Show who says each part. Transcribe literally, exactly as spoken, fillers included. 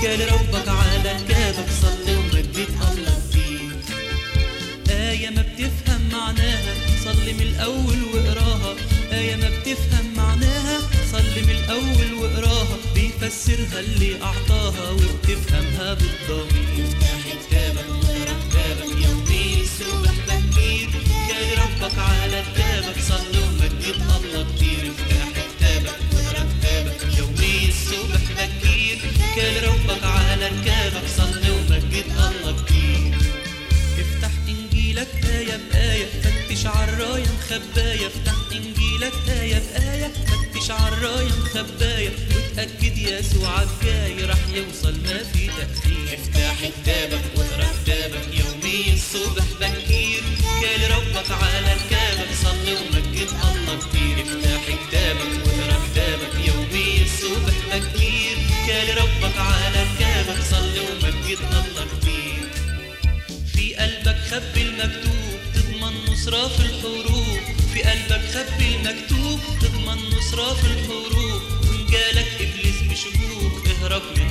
Speaker 1: كالي ربك على كتابك صلي ومجد الله كتير. آية ما بتفهم معناها صلي من الأول واقراها، آية ما بتفهم معناها صلي من الأول واقراها، بيفسرها اللي أعطاها وبتفهمها بالضمير. افتح كتابك واقرا كتابك يومي الصبح بكير، كالي ربك على كتابك صلي ومجد الله كتير. افتح كتابك واقرا كتابك يومي الصبح بكير، كالي ربك على كتابك صلي ومجد الله كتير. افتح إنجيلك آية بآية فتش عالراية مخباية، افتح إنجيلك آية بآية فتش عالراية مخباية، وتأكد يسوع جاي راح يوصل ما في تأخير. افتح كتابك واقرا كتابك يومي الصبح بكير، كالي ربك على كتابك صلي ومجد الله كتير. افتح كتابك واقرا كتابك يومي الصبح بكير، كالي ربك على كتابك صلي ومجد الله كتير. في قلبك خبي المكتوب تضمن نصرة في الحروب، في قلبك خبي المكتوب تضمن نصرة في الحروب، وإن جالك إبليس بشكوك اهرب من